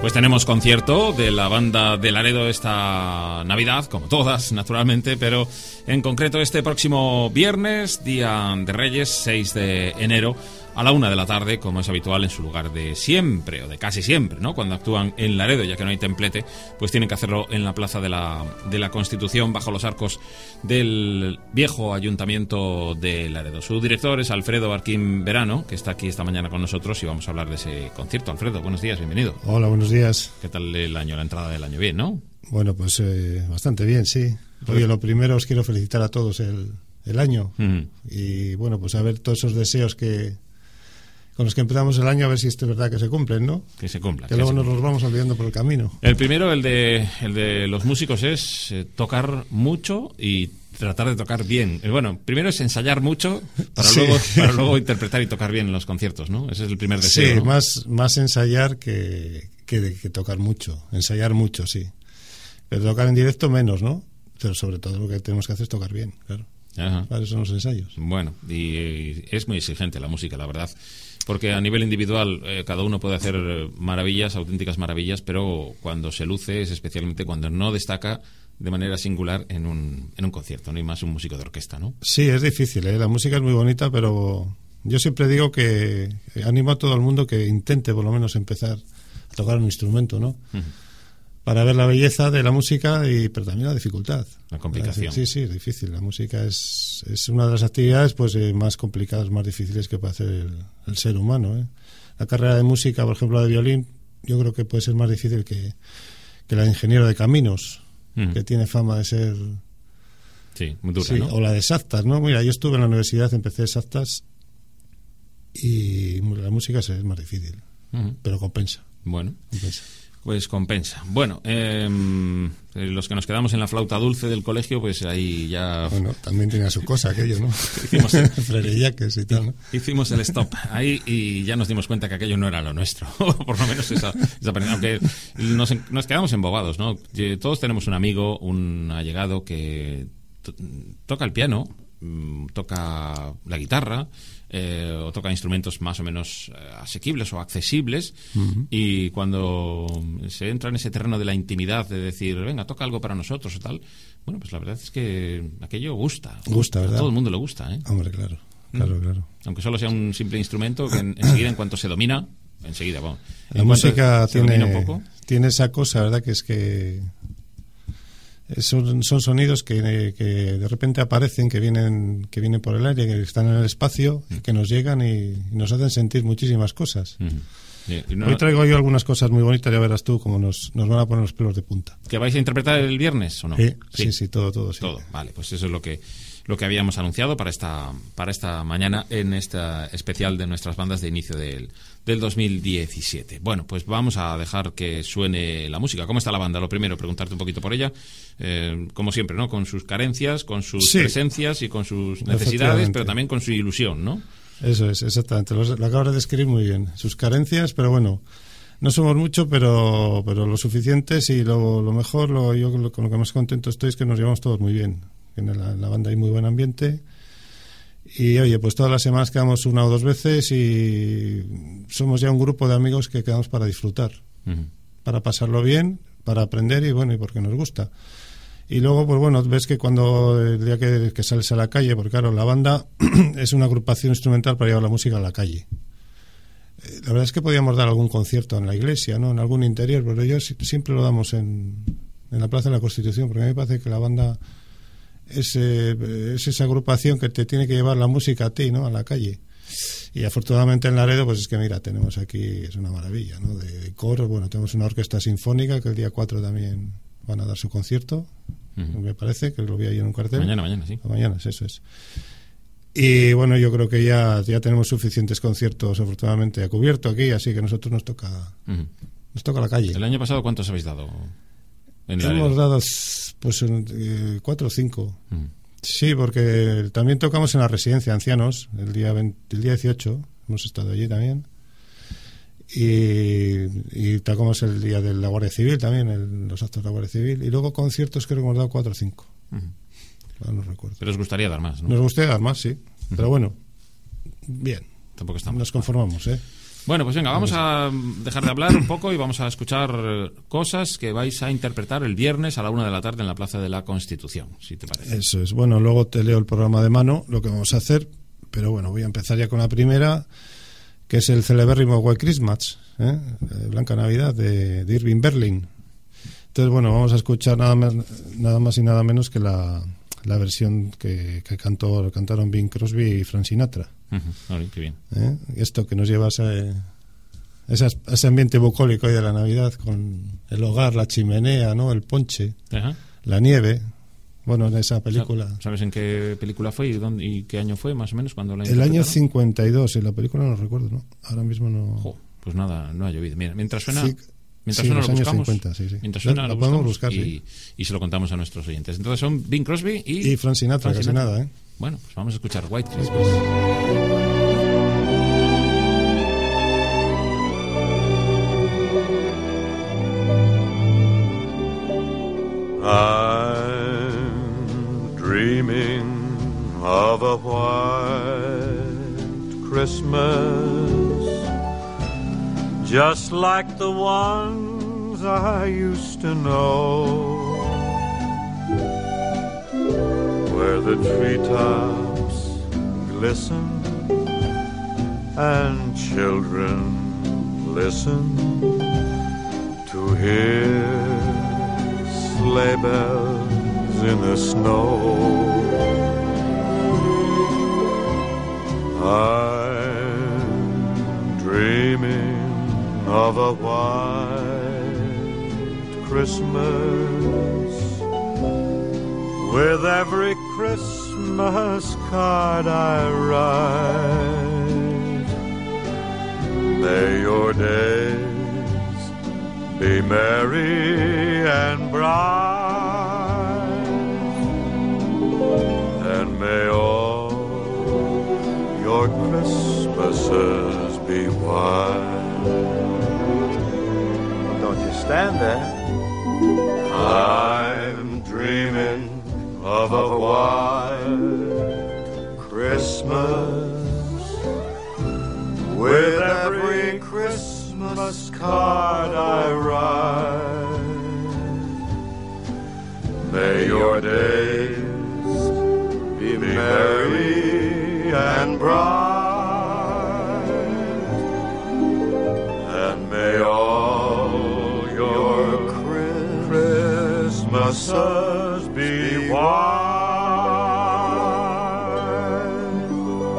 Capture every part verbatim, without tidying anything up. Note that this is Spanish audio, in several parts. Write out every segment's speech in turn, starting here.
Pues tenemos concierto de la banda de Laredo esta Navidad, como todas, naturalmente, pero en concreto este próximo viernes, Día de Reyes, seis de enero, a la una de la tarde, como es habitual en su lugar de siempre, o de casi siempre, ¿no? Cuando actúan en Laredo, ya que no hay templete, pues tienen que hacerlo en la Plaza de la, de la Constitución, bajo los arcos del viejo Ayuntamiento de Laredo. Su director es Alfredo Arquín Verano, que está aquí esta mañana con nosotros y vamos a hablar de ese concierto. Alfredo, buenos días, bienvenido. Hola, buenos días. ¿Qué tal el año, la entrada del año? Bien, ¿no? Bueno, pues eh, bastante bien, sí. Oye, lo primero os quiero felicitar a todos el, el año. Uh-huh. Y bueno, pues a ver todos esos deseos que con los que empezamos el año, a ver si es verdad que se cumplen, ¿no? Que se cumplan. Que, que luego nos los vamos olvidando por el camino. El primero, el de, el de los músicos, es eh, tocar mucho y tratar de tocar bien. Bueno, primero es ensayar mucho para, sí. luego, para luego interpretar y tocar bien en los conciertos, ¿no? Ese es el primer deseo, Sí, ¿no? más, más ensayar que, que, que tocar mucho. Ensayar mucho, sí. Pero tocar en directo menos, ¿no? Pero sobre todo lo que tenemos que hacer es tocar bien, claro. Ajá. Para eso son los ensayos. Bueno, y es muy exigente la música, la verdad. Porque a nivel individual eh, cada uno puede hacer maravillas, auténticas maravillas, pero cuando se luce es especialmente cuando no destaca de manera singular en un, en un concierto, no hay más un músico de orquesta, ¿no? Sí, es difícil, ¿eh? La música es muy bonita, pero yo siempre digo que animo a todo el mundo que intente por lo menos empezar a tocar un instrumento, ¿no? Uh-huh. Para ver la belleza de la música, y pero también la dificultad. La complicación. Sí, sí, es difícil. La música es, es una de las actividades pues eh, más complicadas, más difíciles que puede hacer el, el ser humano, ¿eh? La carrera de música, por ejemplo, la de violín, yo creo que puede ser más difícil que, que la de ingeniero de caminos, mm. que tiene fama de ser... Sí, muy dura, sí, ¿no? O la de exactas, ¿no? Mira, yo estuve en la universidad, empecé exactas y la música es más difícil, mm. pero compensa. Bueno. Compensa. Pues compensa. Bueno, eh, los que nos quedamos en la flauta dulce del colegio, pues ahí ya... Bueno, también tenía su cosa aquello, ¿no? Hicimos el... Frereyaques y tal, ¿no? Hicimos el stop ahí y ya nos dimos cuenta que aquello no era lo nuestro. Por lo menos esa, esa... Aunque nos, nos quedamos embobados, ¿no? Todos tenemos un amigo, un allegado que to- toca el piano, toca la guitarra, Eh, o toca instrumentos más o menos eh, asequibles o accesibles, uh-huh. y cuando se entra en ese terreno de la intimidad de decir, venga, toca algo para nosotros o tal, bueno, pues la verdad es que aquello gusta, gusta, ¿verdad? A todo el mundo le gusta, ¿eh? Hombre, claro, claro, ¿Mm? claro. Aunque solo sea un simple instrumento que en, enseguida, en cuanto se domina, enseguida, bueno, la música tiene, un poco, tiene esa cosa, ¿verdad? Que es que Son, son sonidos que, que de repente aparecen, que vienen que vienen por el aire, que están en el espacio, mm. que nos llegan y, y nos hacen sentir muchísimas cosas. Mm. Sí, no, Hoy traigo yo algunas cosas muy bonitas, ya verás tú cómo nos, nos van a poner los pelos de punta. ¿Que vais a interpretar el viernes o no? Sí, sí, sí, sí todo, todo. Sí. Todo, vale, pues eso es lo que lo que habíamos anunciado para esta para esta mañana en esta especial de nuestras bandas de inicio del, del dos mil diecisiete. Bueno, pues vamos a dejar que suene la música. ¿Cómo está la banda? Lo primero, preguntarte un poquito por ella. Eh, como siempre, ¿no? Con sus carencias, con sus sí. presencias y con sus necesidades, pero también con su ilusión, ¿no? Eso es, exactamente. Lo, lo acabas de describir muy bien. Sus carencias, pero bueno, no somos mucho, pero pero lo suficientes, y lo, lo mejor, lo, yo lo, con lo que más contento estoy es que nos llevamos todos muy bien. En la, en la banda hay muy buen ambiente. Y oye, pues todas las semanas quedamos una o dos veces y somos ya un grupo de amigos que quedamos para disfrutar, uh-huh. para pasarlo bien, para aprender y bueno, y porque nos gusta. Y luego, pues bueno, ves que cuando el día que, que sales a la calle, porque claro, la banda es una agrupación instrumental para llevar la música a la calle. Eh, la verdad es que podíamos dar algún concierto en la iglesia, ¿no? En algún interior, pero yo siempre lo damos en, en la Plaza de la Constitución, porque a mí me parece que la banda es, eh, es esa agrupación que te tiene que llevar la música a ti, ¿no? A la calle. Y afortunadamente en Laredo, pues es que mira, tenemos aquí, es una maravilla, ¿no? De, de coros, bueno, tenemos una orquesta sinfónica que el día cuatro también van a dar su concierto, uh-huh. me parece, que lo vi ahí en un cartel. Mañana, mañana, sí. Mañana, eso es. Y bueno, yo creo que ya, ya tenemos suficientes conciertos, afortunadamente, a cubierto aquí, así que a nosotros nos toca, uh-huh. nos toca la calle. ¿El año pasado cuántos habéis dado? En Hemos dado, pues, eh, cuatro o cinco. Uh-huh. Sí, porque también tocamos en la residencia de ancianos el día veinte, el día dieciocho, hemos estado allí también, y, y tocamos el día de la Guardia Civil también, el, los actos de la Guardia Civil, y luego conciertos creo que hemos dado cuatro o cinco. Uh-huh. No recuerdo. Pero os gustaría dar más, ¿no? Nos gustaría dar más, sí, uh-huh. pero bueno, bien. Tampoco estamos. Nos conformamos, ¿eh? Bueno, pues venga, vamos a dejar de hablar un poco y vamos a escuchar cosas que vais a interpretar el viernes a la una de la tarde en la Plaza de la Constitución, si te parece. Eso es. Bueno, luego te leo el programa de mano, lo que vamos a hacer, pero bueno, voy a empezar ya con la primera, que es el celebérrimo White Christmas, ¿eh? Blanca Navidad, de, de Irving Berlin. Entonces, bueno, vamos a escuchar nada más, nada más y nada menos que la, la versión que, que cantó, cantaron Bing Crosby y Frank Sinatra. Uh-huh. Ay, qué bien. ¿Eh? Esto que nos lleva a ese, ese, ese ambiente bucólico ahí de la Navidad, con el hogar, la chimenea, ¿no? El ponche, uh-huh. la nieve. Bueno, en esa película. ¿Sabes en qué película fue y, dónde, y qué año fue, más o menos, cuando la El año cincuenta y dos, en la película no recuerdo, ¿no? Ahora mismo no... Jo, pues nada, no ha llovido. Mira, mientras suena... Sí. Mientras sí, suena los lo años buscamos, cincuenta, sí, sí. Mientras suena lo, lo, lo podemos buscamos buscar, y, sí. y se lo contamos a nuestros oyentes. Entonces son Bing Crosby y... Y Frank Sinatra, Frank casi Sinatra. nada, ¿eh? Bueno, pues vamos a escuchar White Christmas. I'm dreaming of a white Christmas, just like the ones I used to know, where the treetops glisten and children listen to hear sleigh bells in the snow. I'm dreaming of a white Christmas, with every Christmas card I write. May your days be merry and bright, and may all your Christmases be white. Don't you stand there. I'm dreaming of a white Christmas, with every Christmas card I write. May your days be merry and bright, and may all your Christmases be white.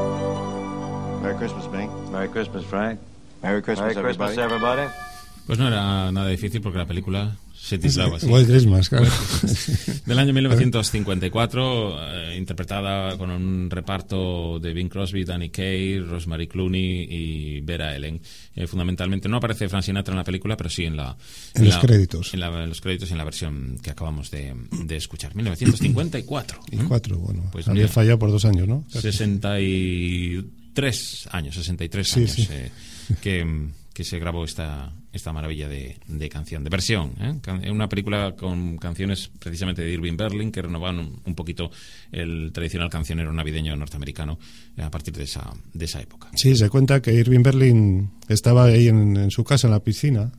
Merry Christmas, Bing. Merry Christmas, Frank. Merry Christmas, Merry Christmas, everybody. everybody. Pues no era nada difícil porque la película se titulaba así. White Christmas, claro. Del año mil novecientos cincuenta y cuatro, eh, interpretada con un reparto de Bing Crosby, Danny Kaye, Rosemary Clooney y Vera Ellen. Eh, fundamentalmente no aparece Frank Sinatra en la película, pero sí en la en, en los la, créditos. En, la, en los créditos y en la versión que acabamos de, de escuchar. mil novecientos cincuenta y cuatro. Y cuatro, bueno. Pues había mira, fallado por dos años, ¿no? sesenta y tres años, sesenta y tres sí, años sí. Eh, que, que se grabó esta, esta maravilla de, de canción, de versión. ¿eh? Una película con canciones precisamente de Irving Berlin que renovaban un, un poquito el tradicional cancionero navideño norteamericano eh, a partir de esa, de esa época. Sí, se cuenta que Irving Berlin estaba ahí en, en su casa, en la piscina,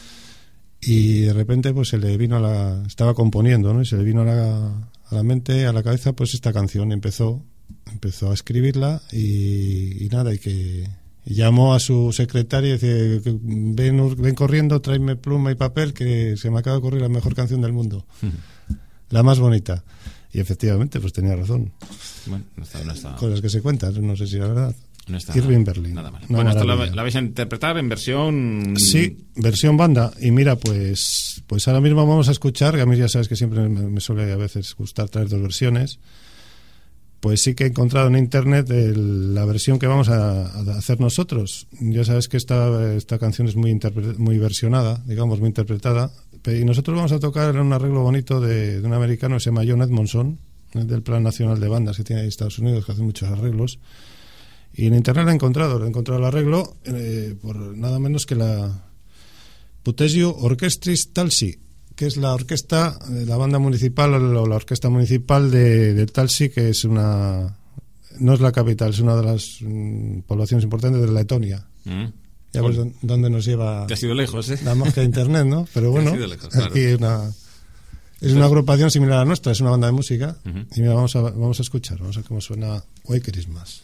y de repente pues se le vino a la... estaba componiendo, ¿no? Y se le vino a la, a la mente, a la cabeza, pues esta canción. Empezó, empezó a escribirla y, y nada, y que... Y llamó a su secretaria y dice, ven, ven corriendo, tráeme pluma y papel, que se me acaba de ocurrir la mejor canción del mundo. Uh-huh. La más bonita. Y efectivamente, pues tenía razón. Bueno, no está, no está... Cosas que se cuentan, no sé si la verdad. No está Irving Berlin. Nada mal. Bueno, esto la, la vais a interpretar en versión... Sí, versión banda. Y mira, pues pues ahora mismo vamos a escuchar, que a mí ya sabes que siempre me, me suele a veces gustar traer dos versiones. Pues sí que he encontrado en internet el, la versión que vamos a, a hacer nosotros. Ya sabes que esta, esta canción es muy interpre- muy versionada, digamos, muy interpretada. Y nosotros vamos a tocar en un arreglo bonito de, de un americano que se llama John Edmondson, del Plan Nacional de Bandas que tiene ahí Estados Unidos, que hace muchos arreglos. Y en internet lo he encontrado, lo he encontrado el arreglo eh, por nada menos que la Putesio Orchestris Talsi, que es la orquesta, la banda municipal o la orquesta municipal de, de Talsi, que es una, no es la capital, es una de las mm, poblaciones importantes de Letonia. Mm. Ya ves dónde nos lleva. Te has ido lejos, ¿eh? La magia de internet, ¿no? Pero bueno, Te has ido lejos, claro. aquí una, es una agrupación similar a la nuestra, es una banda de música. Uh-huh. Y mira, vamos a, vamos a escuchar, vamos a ver cómo suena White Christmas.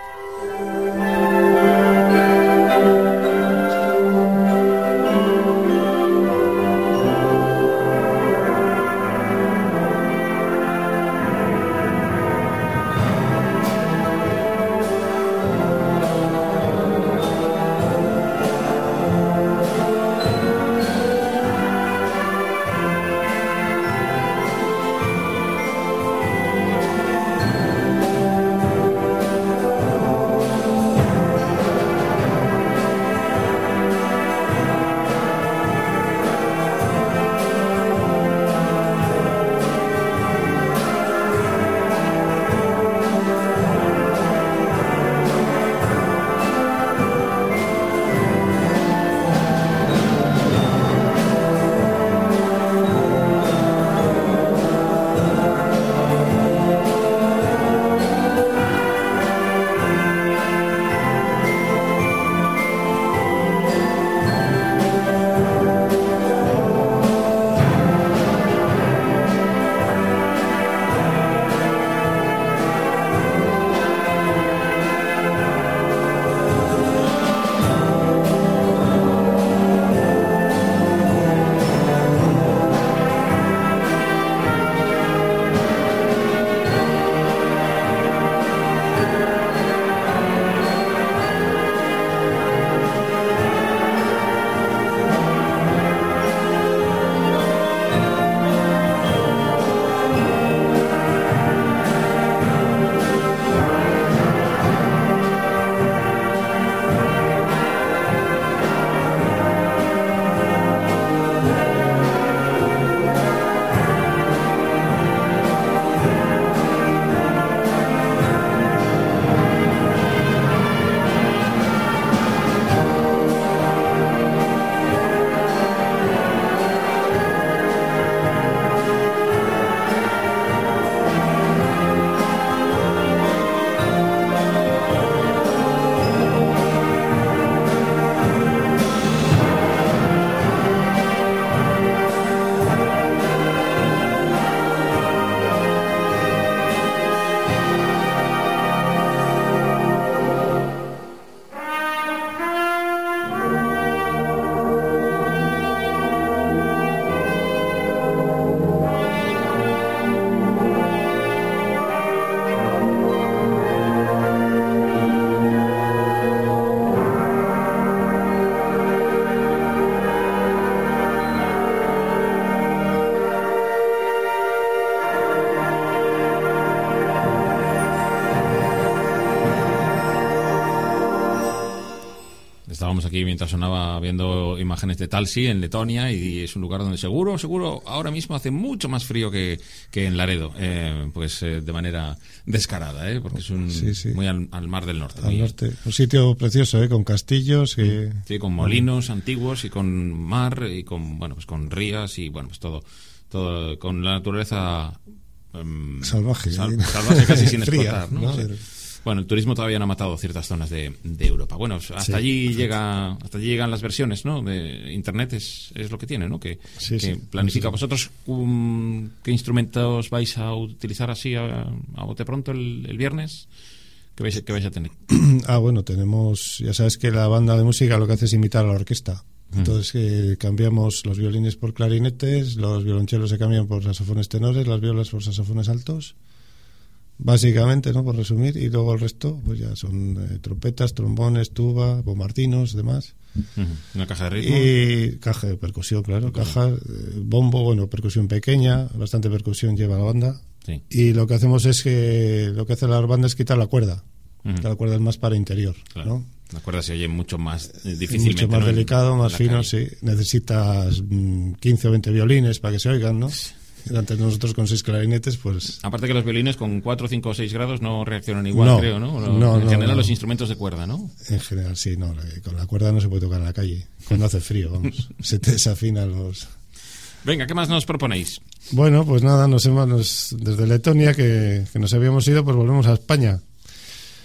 Estábamos aquí mientras sonaba viendo imágenes de Talsi en Letonia, y es un lugar donde seguro, seguro ahora mismo hace mucho más frío que, que en Laredo, eh, pues eh, de manera descarada, eh, porque es un sí, sí. muy al, al mar del norte. Al muy, norte, un sitio precioso, eh, con castillos y... sí, con molinos antiguos y con mar y con bueno pues con rías y bueno pues todo todo con la naturaleza um, salvaje, sal, salvaje casi sin fría, explotar, ¿no? ¿no? Sí. Bueno, el turismo todavía no ha matado ciertas zonas de, de Europa. Bueno, hasta sí, allí perfecto. llega, hasta allí llegan las versiones, ¿no? De Internet es, es lo que tiene, ¿no? Que, sí, que sí, planifica. sí. ¿Vosotros um, qué instrumentos vais a utilizar así a, a bote pronto el, el viernes? ¿Qué vais, qué vais a tener? Ah, bueno, tenemos, ya sabes que la banda de música lo que hace es imitar a la orquesta. Entonces eh, cambiamos los violines por clarinetes, los violonchelos se cambian por saxofones tenores, las violas por saxofones altos. Básicamente, ¿no? Por resumir, y luego el resto pues ya son eh, trompetas, trombones, tuba, bombardinos, demás. Uh-huh. Una caja de ritmo. Y caja de percusión, claro, okay. caja, eh, bombo, bueno, percusión pequeña, bastante percusión lleva la banda. Sí. Y lo que hacemos es que, lo que hace la banda es quitar la cuerda. Uh-huh. Que la cuerda es más para interior, claro. ¿no? La cuerda se oye mucho más eh, difícilmente. Mucho más ¿no? delicado, en, más en fino, calle. sí. Necesitas mmm, quince o veinte violines para que se oigan, ¿no? Antes nosotros con seis clarinetes, pues... Aparte que los violines con cuatro, cinco o seis grados no reaccionan igual, no, creo, ¿no? no en no, general no. los instrumentos de cuerda, ¿no? En general, sí, no. Con la cuerda no se puede tocar en la calle. Cuando hace frío, vamos. Se te desafinan los... Venga, ¿qué más nos proponéis? Bueno, pues nada, nos hemos... Nos, desde Letonia, que, que nos habíamos ido, pues volvemos a España.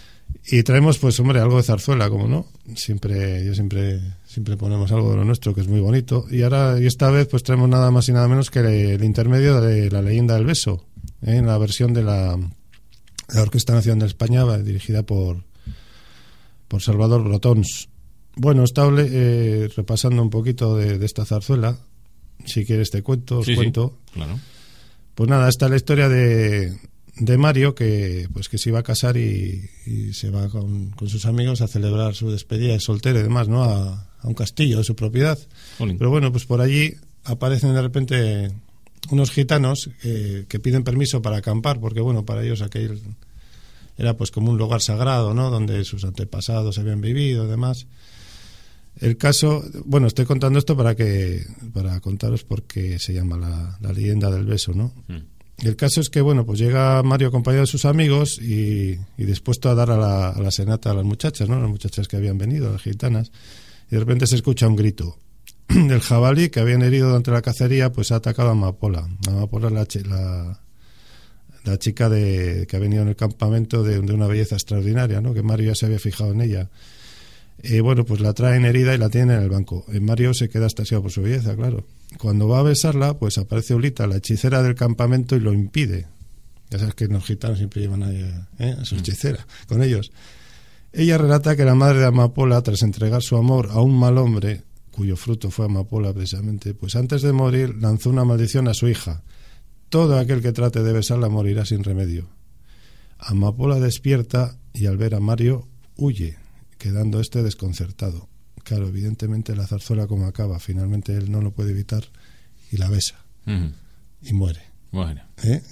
Y traemos, pues, hombre, algo de zarzuela, como no. Siempre, yo siempre, siempre ponemos algo de lo nuestro, que es muy bonito. Y ahora, y esta vez, pues traemos nada más y nada menos que el intermedio de La leyenda del beso, ¿eh? En la versión de la, de la Orquesta Nacional de España, dirigida por, por Salvador Brotons. Bueno, estable, eh, repasando un poquito de, de esta zarzuela. Si quieres te cuento, os sí, cuento. Sí, claro. Pues nada, esta es la historia de, de Mario, que pues que se iba a casar y, y se va con, con sus amigos a celebrar su despedida de soltero y demás, ¿no? A, a un castillo de su propiedad. Olín. Pero bueno, pues por allí aparecen de repente unos gitanos eh, que piden permiso para acampar, porque bueno, para ellos aquel era pues como un lugar sagrado, ¿no? Donde sus antepasados habían vivido y demás. El caso, bueno, estoy contando esto para que para contaros por qué se llama la, la leyenda del beso, ¿no? Mm. El caso es que, bueno, pues llega Mario acompañado de sus amigos y, y dispuesto a dar a la, a la senata a las muchachas, ¿no? Las muchachas que habían venido, las gitanas, y de repente se escucha un grito. El jabalí que habían herido durante la cacería, pues ha atacado a Amapola. Amapola es la, la, la chica de, que ha venido en el campamento de, de una belleza extraordinaria, ¿no? Que Mario ya se había fijado en ella. Eh, bueno, pues la traen herida y la tienen en el banco. Eh, Mario se queda extasiado por su belleza, claro. Cuando va a besarla, pues aparece Ulita, la hechicera del campamento, y lo impide. Ya sabes que los gitanos siempre llevan a, ¿eh? a su hechicera con ellos. Ella relata que la madre de Amapola, tras entregar su amor a un mal hombre, cuyo fruto fue Amapola precisamente, pues antes de morir lanzó una maldición a su hija. Todo aquel que trate de besarla morirá sin remedio. Amapola despierta y al ver a Mario huye, quedando este desconcertado. Claro, evidentemente la zarzuela como acaba, finalmente él no lo puede evitar y la besa. Uh-huh. Y muere. Bueno. ¿Eh?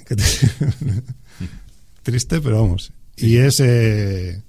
Triste, pero vamos. Y es eh,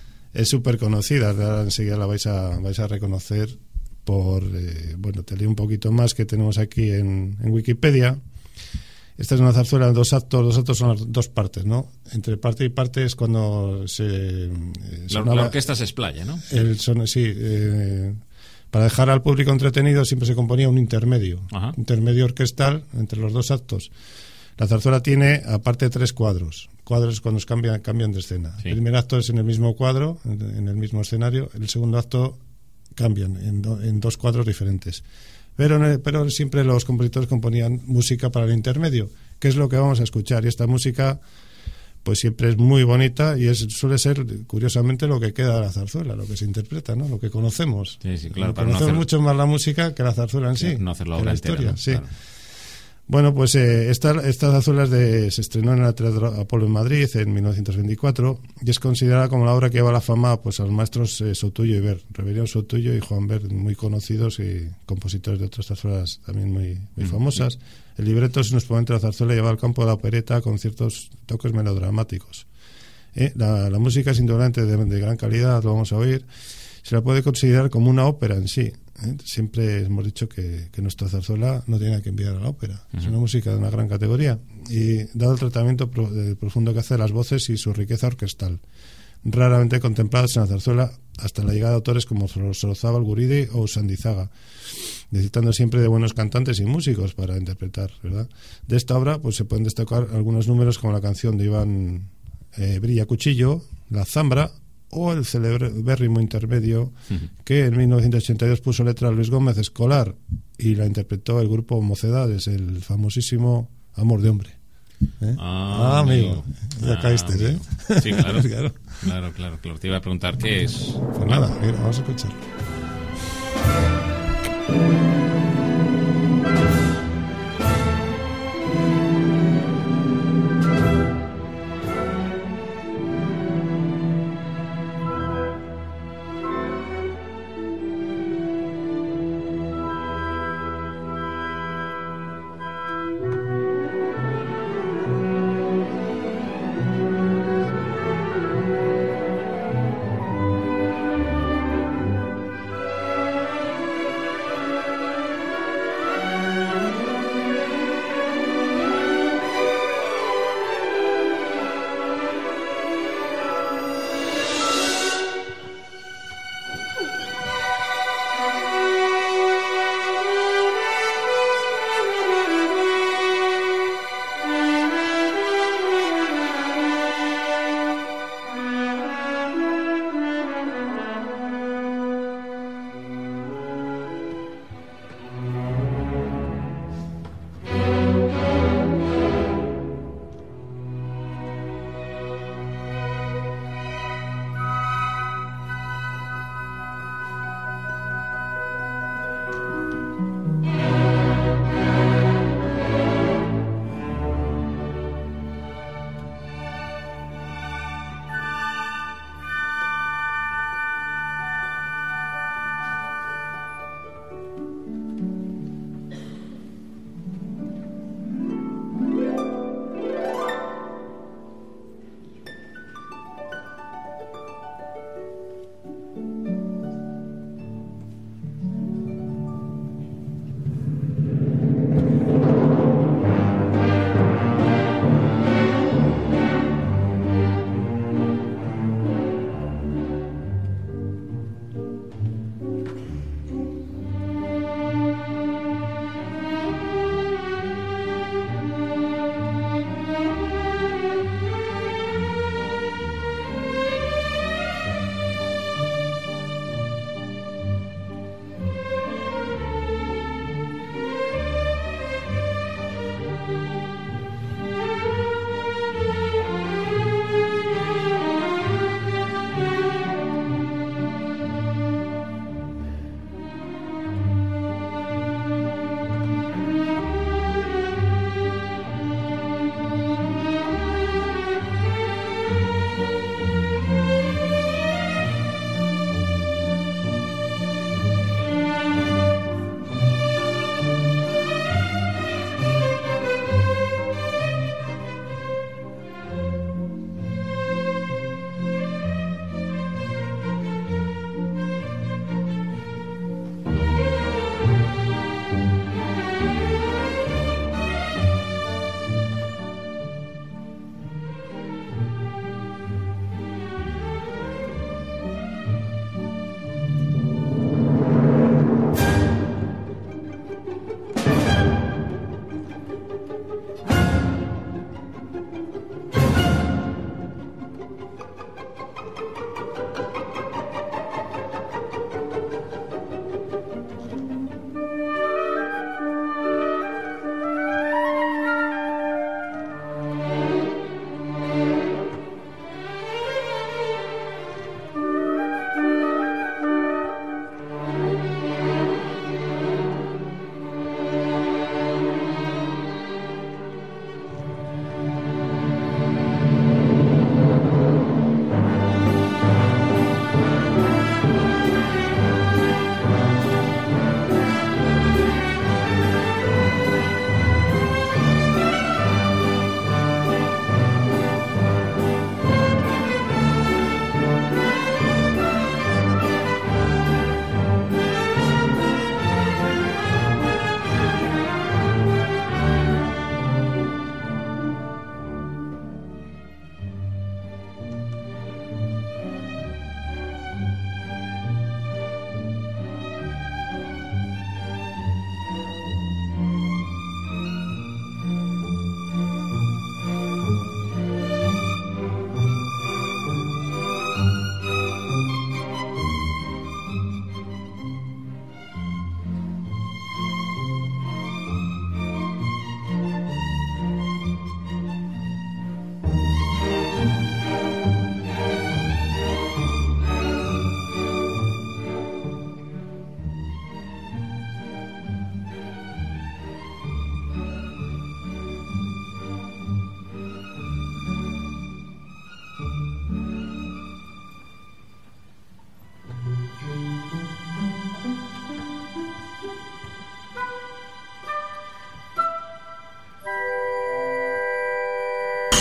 es súper conocida, ahora enseguida la vais a vais a reconocer por, eh, bueno, te leo un poquito más que tenemos aquí en, en Wikipedia. Esta es una zarzuela de dos actos, dos actos son las dos partes, ¿no? Entre parte y parte es cuando se... Eh, sonaba, la, la orquesta se explaya, ¿no? El son, sí, eh, para dejar al público entretenido siempre se componía un intermedio, Ajá. intermedio orquestal entre los dos actos. La zarzuela tiene, aparte, tres cuadros. Cuadros cuando cambian, cambian de escena. Sí. El primer acto es en el mismo cuadro, en el mismo escenario. El segundo acto cambian en, do, en dos cuadros diferentes. Pero, pero siempre los compositores componían música para el intermedio, que es lo que vamos a escuchar. Y esta música, pues siempre es muy bonita y es, suele ser, curiosamente, lo que queda de la zarzuela, lo que se interpreta, ¿no? Lo que conocemos. Sí, sí, claro. Conocemos no hacer... mucho más la música que la zarzuela en sí. No hacer la obra la entera, historia, ¿no? sí. Claro. Bueno, pues eh, esta, esta zarzuela de, se estrenó en el Teatro Apolo en Madrid en mil novecientos veinticuatro y es considerada como la obra que lleva la fama pues a los maestros eh, Soutullo y Ver, Reveriano Soutullo y Juan Ver, muy conocidos y compositores de otras zarzuelas también muy, muy mm, famosas. Sí. El libreto es un exponente de la zarzuela llevado al campo de la opereta con ciertos toques melodramáticos. Eh, la, la música es indudablemente de, de gran calidad, lo vamos a oír. Se la puede considerar como una ópera en sí. ¿Eh? Siempre hemos dicho que, que nuestra zarzuela no tiene que enviar a la ópera. Uh-huh. Es una música de una gran categoría y dado el tratamiento pro, de, profundo que hace las voces y su riqueza orquestal, raramente contempladas en la zarzuela hasta la llegada de autores como Sorozábal, Guridi o Sandizaga, necesitando siempre de buenos cantantes y músicos para interpretar, ¿verdad? De esta obra pues se pueden destacar algunos números como la canción de Iván eh, Brilla Cuchillo, La Zambra o el celebérrimo intermedio uh-huh. que en mil novecientos ochenta y dos puso letra a Luis Gómez Escolar y la interpretó el grupo Mocedades, el famosísimo Amor de Hombre. ¿Eh? Ah, ah, amigo, ya ah, caíste, amigo. ¿eh? Sí, claro. claro. Claro, claro, claro. Te iba a preguntar qué es. Pues nada, mira, vamos a escuchar.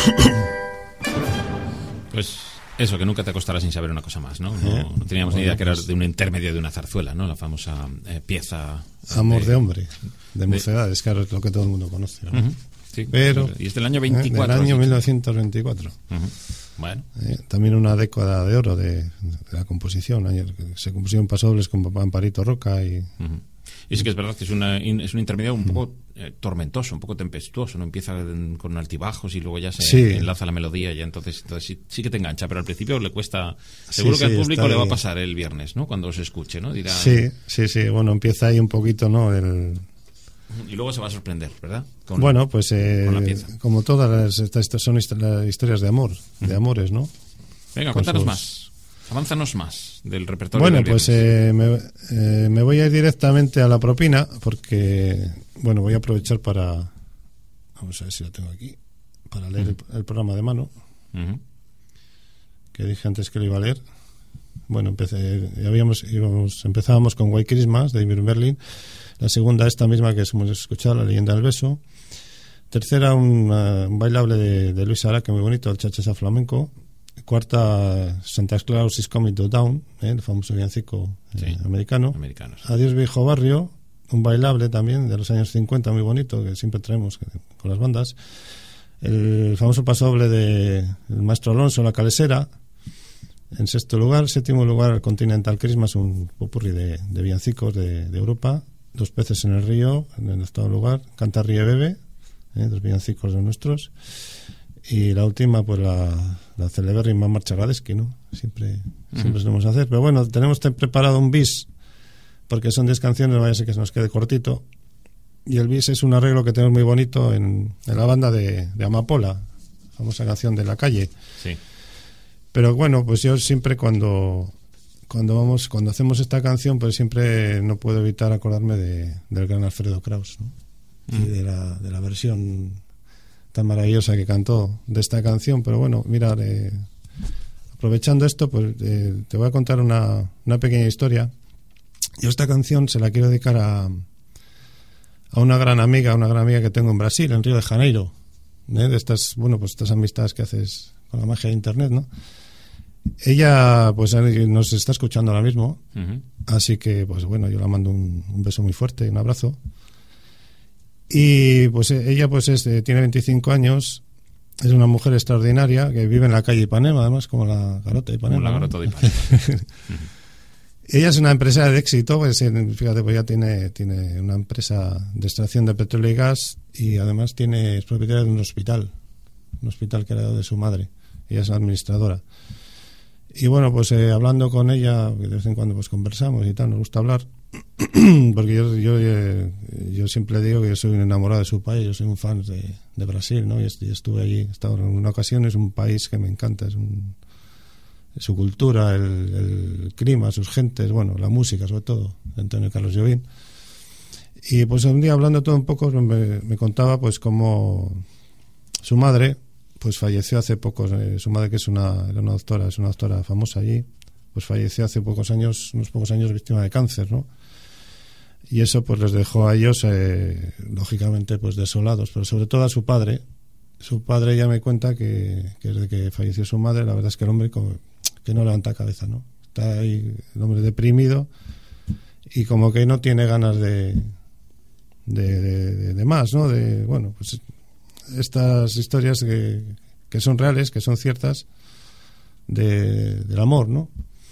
Pues eso, que nunca te acostarás sin saber una cosa más, ¿no? No, no teníamos ni idea que era de un intermedio de una zarzuela, ¿no? La famosa eh, pieza... Amor de, de hombre, de mocedades, claro, es lo que todo el mundo conoce, ¿no? Uh-huh, sí, pero... Y es del año veinticuatro. Eh, del año mil novecientos veinticuatro. Uh-huh. Bueno. Eh, también una década de oro de, de la composición. Se compusieron pasobles con papá Amparito Roca y... Uh-huh. Y sí que es verdad que es, una, es un intermedio un poco eh, tormentoso, un poco tempestuoso, ¿no? Empieza con altibajos y luego ya se sí. enlaza la melodía y entonces, entonces sí, sí que te engancha, pero al principio le cuesta... Seguro sí, que sí, al público le va a ahí. pasar el viernes, ¿no? Cuando se escuche, ¿no? Dirá, sí, sí, sí. Bueno, empieza ahí un poquito, ¿no? El... Y luego se va a sorprender, ¿verdad? Con, bueno, pues eh, con la pieza. Como todas las, estas, estas son historias de amor, de amores, ¿no? Venga, con cuéntanos sus... más. Avánzanos más del repertorio. Bueno, del pues eh, me, eh, me voy a ir directamente a la propina porque, bueno, voy a aprovechar para, vamos a ver si lo tengo aquí, para leer uh-huh. el, el programa de mano, uh-huh. que dije antes que lo iba a leer. Bueno, empecé, habíamos, íbamos, empezábamos con White Christmas de Irving Berlin, la segunda esta misma que hemos escuchado, La leyenda del beso, tercera un, uh, un bailable de, de Luis Araque muy bonito, el cha-cha-cha flamenco. Cuarta, Santa Claus is Coming to Town, ¿eh? El famoso villancico eh, sí, americano. Americanos. Adiós Viejo Barrio, un bailable también de los años cincuenta, muy bonito, que siempre traemos con las bandas. El famoso pasoble de el Maestro Alonso, La Calesera. En sexto lugar, séptimo lugar, Continental Christmas, un popurrí de, de villancicos de, de Europa. Dos peces en el río, en el octavo lugar. Canta, ríe, bebe, ¿eh? Dos villancicos de nuestros. Y la última, pues la, la celebérrima Marcha Radetzky, ¿no? Siempre, uh-huh. siempre solemos hacer. Pero bueno, tenemos preparado un bis, porque son diez canciones, vaya a ser que se nos quede cortito. Y el bis es un arreglo que tenemos muy bonito en, en la banda de, de Amapola, famosa canción de La Calle. Sí. Pero bueno, pues yo siempre cuando cuando vamos cuando hacemos esta canción, pues siempre no puedo evitar acordarme de, del gran Alfredo Kraus, ¿no? Uh-huh. Y de la, de la versión tan maravillosa que cantó de esta canción. Pero bueno, mira, eh, aprovechando esto, pues eh, te voy a contar una, una pequeña historia. Yo esta canción se la quiero dedicar a, a una gran amiga, una gran amiga que tengo en Brasil, en Río de Janeiro, ¿eh? De estas, bueno, pues estas amistades que haces con la magia de internet, ¿no? Ella, pues nos está escuchando ahora mismo, uh-huh. Así que, pues bueno, yo le mando un, un beso muy fuerte y un abrazo. Y pues ella pues es, tiene veinticinco años, es una mujer extraordinaria que vive en la calle Ipanema, además, como la Garota de Ipanema. Como la Garota de Ipanema. Ella es una empresaria de éxito, pues, fíjate, pues ya tiene, tiene una empresa de extracción de petróleo y gas y además tiene, es propietaria de un hospital, un hospital que era de su madre. Ella es la administradora. Y bueno, pues eh, hablando con ella, de vez en cuando pues conversamos y tal, nos gusta hablar, porque yo, yo, eh, yo siempre digo que yo soy un enamorado de su país, yo soy un fan de, de Brasil, ¿no? Y estuve allí, he estado en una ocasión, es un país que me encanta, es un, su cultura, el, el clima, sus gentes, bueno, la música sobre todo, de Antonio Carlos Jobim. Y pues un día hablando todo un poco, me, me contaba pues cómo su madre pues falleció hace pocos, eh, su madre que es una, era una doctora, es una doctora famosa allí, pues falleció hace pocos años, unos pocos años víctima de cáncer, ¿no? Y eso pues les dejó a ellos, eh, lógicamente, pues desolados, pero sobre todo a su padre. Su padre ya me cuenta que, que desde que falleció su madre, la verdad es que el hombre como, que no levanta cabeza, ¿no? Está ahí el hombre deprimido y como que no tiene ganas de, de, de, de más, ¿no? De, bueno, pues estas historias que, que son reales, que son ciertas, de, del amor, ¿no?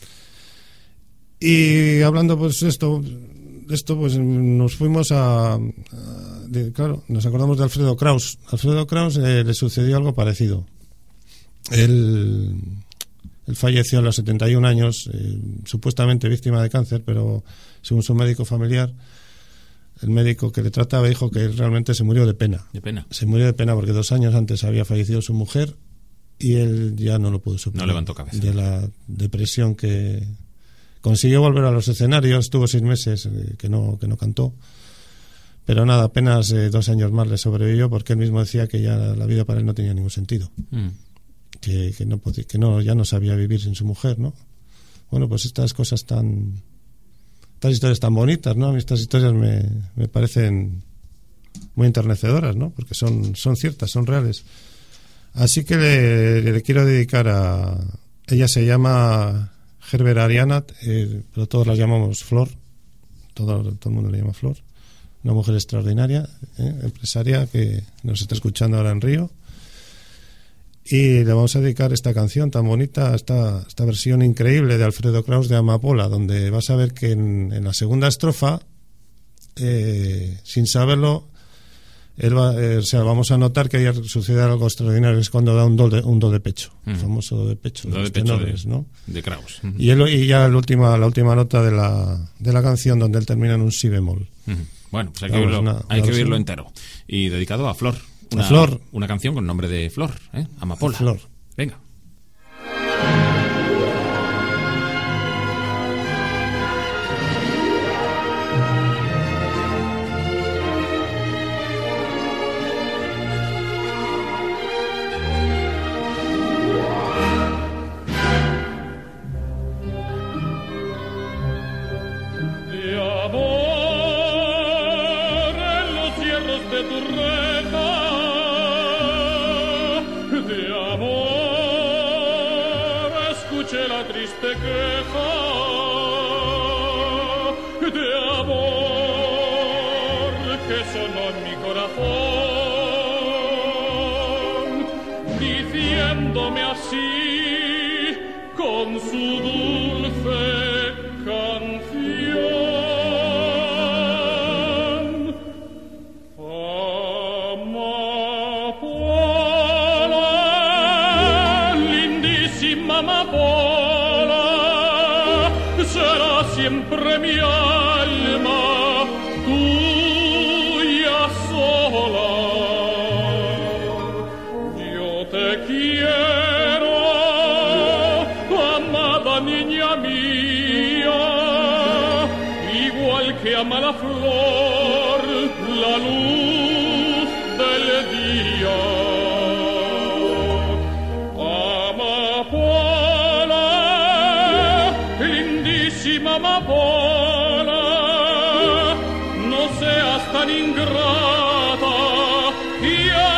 Y hablando pues esto, esto pues nos fuimos a, a de, claro, nos acordamos de Alfredo Kraus. Alfredo Kraus eh, le sucedió algo parecido. Él, él falleció a los setenta y un años, eh, supuestamente víctima de cáncer, pero según su médico familiar, el médico que le trataba dijo que él realmente se murió de pena. De pena. Se murió de pena porque dos años antes había fallecido su mujer y él ya no lo pudo superar. No levantó cabeza. De la depresión que consiguió volver a los escenarios, estuvo seis meses eh, que no que no cantó, pero nada, apenas eh, dos años más le sobrevivió porque él mismo decía que ya la vida para él no tenía ningún sentido, mm. que, que no podía, que no ya no sabía vivir sin su mujer, ¿no? Bueno, pues estas cosas tan estas historias tan bonitas, ¿no? A mí estas historias me, me parecen muy enternecedoras, ¿no? Porque son, son ciertas, son reales. Así que le, le quiero dedicar a... Ella se llama Herbert Ariana, eh, pero todos la llamamos Flor. Todo, todo el mundo le llama Flor. Una mujer extraordinaria, eh, empresaria, que nos está escuchando ahora en Río. Y le vamos a dedicar esta canción tan bonita, esta, esta versión increíble de Alfredo Kraus de Amapola, donde vas a ver que en, en la segunda estrofa, eh, sin saberlo, él va, eh, o sea, vamos a notar que ahí sucede algo extraordinario, es cuando da un do de, un do de pecho, mm. el famoso do de pecho, do de, de, pecho tenores, de, ¿no? de Kraus. Mm-hmm. Y, él, y ya la última, la última nota de la, de la canción, donde él termina en un si bemol. Mm-hmm. Bueno, pues hay que, Vamos, oírlo, una, hay una que oírlo entero. Y dedicado a Flor. Una, a Flor. Una canción con nombre de Flor, ¿eh? Amapola. Flor. Venga. Diciéndome así con su dulce canción. Amapola, lindísima amapola, será siempre mi alma tuya sola. Ama la flor, la luz del día. Amapola, lindísima amapola, no seas tan ingrata y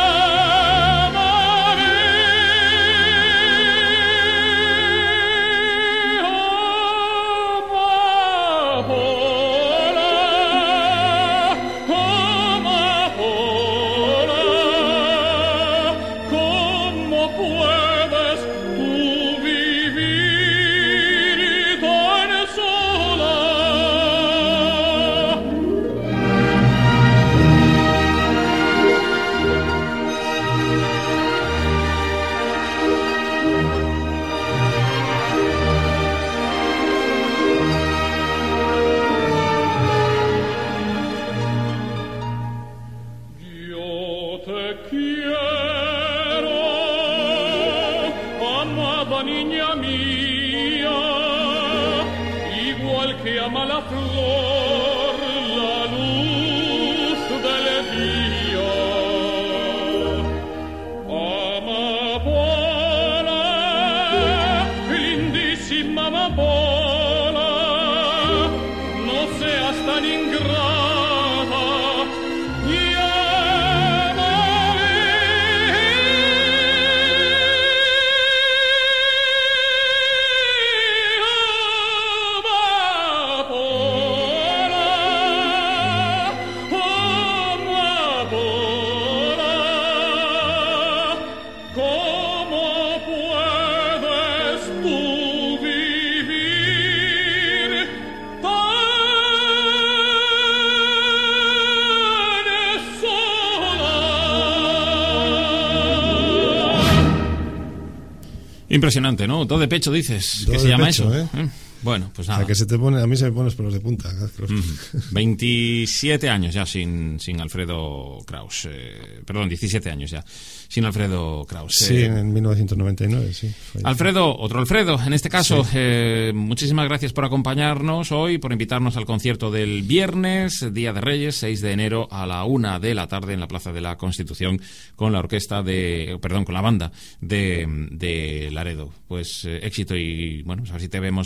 niña mía, igual que ama la flor, la luz del día. Amapola, lindísima amapola, no seas tan ingrata. Impresionante, ¿no? Do de pecho, dices. Do ¿Qué de se llama pecho, eso? ¿eh? Bueno, pues nada. O sea, que se te pone, a mí se me ponen los pelos de punta. veintisiete años ya sin, sin Alfredo Kraus. Eh, perdón, diecisiete años ya sin Alfredo Kraus. Sí, eh, en mil novecientos noventa y nueve, sí. Alfredo, otro Alfredo, en este caso, Sí. eh, muchísimas gracias por acompañarnos hoy, por invitarnos al concierto del viernes, Día de Reyes, seis de enero, a la una de la tarde en la Plaza de la Constitución, con la orquesta de, perdón, con la banda de, de Laredo. Pues eh, éxito y, bueno, pues a ver si te vemos más por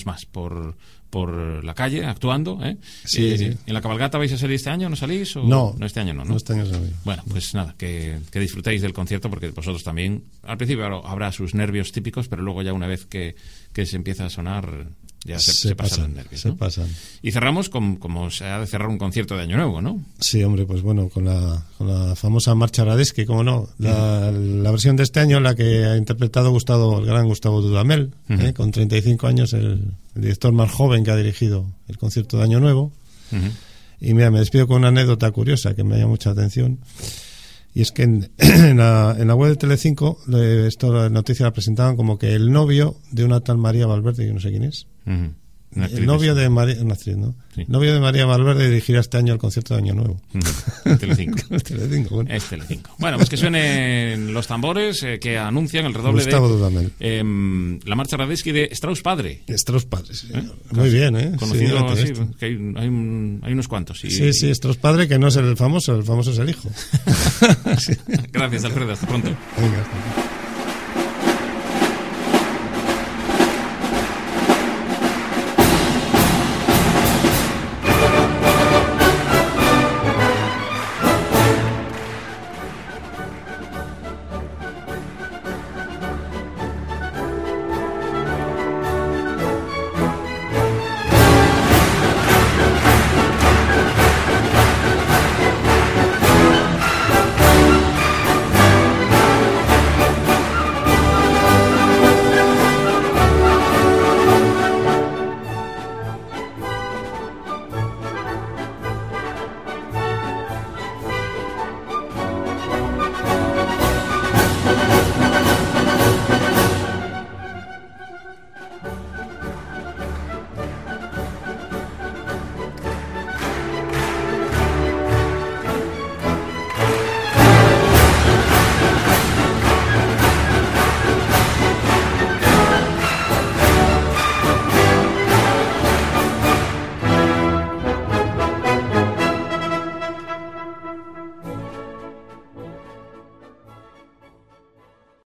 por, por la calle actuando, ¿eh? Sí, Eh, sí. ¿En la cabalgata vais a salir este año? ¿No salís? O... No, no este año no, ¿no? no este año no. Bueno, pues nada, que, que disfrutéis del concierto, porque vosotros también, al principio habrá sus nervios típicos, pero luego ya una vez que, que se empieza a sonar, ya se, Se se pasan pasan, los nervios, se ¿no? pasan. Y cerramos con, como se ha de cerrar un concierto de Año Nuevo, ¿no? Sí, hombre, pues bueno, con la, con la famosa Marcha Radetzky, como no. La, la versión de este año, la que ha interpretado Gustavo, el gran Gustavo Dudamel, Uh-huh. ¿eh? Con treinta y cinco años, el, el director más joven que ha dirigido el concierto de Año Nuevo. Uh-huh. Y mira, me despido con una anécdota curiosa que me llama mucha atención. Y es que en, en, la, en la web de Telecinco, le- esto la noticia la presentaban como que el novio de una tal María Valverde, yo no sé quién es. Uh-huh. Una actriz, El novio sí. de María, una actriz, ¿no? Sí. Novio de María Valverde dirigirá este año el concierto de Año Nuevo. Uh-huh. Telecinco. Telecinco, bueno. Es Telecinco. Bueno, pues que suenen los tambores eh, que anuncian el redoble Gustavo de Dudamel. em, la marcha Radetzky de Strauss padre. Strauss padre, sí, señor. ¿Eh? Muy bien, ¿eh? Conocido Sí, fíjate así, esto. que hay, hay, un- hay unos cuantos. Y, Sí, sí, Strauss padre, que no es el famoso, el famoso es el hijo. Sí. Gracias, Alfredo. Hasta pronto. Venga, hasta luego.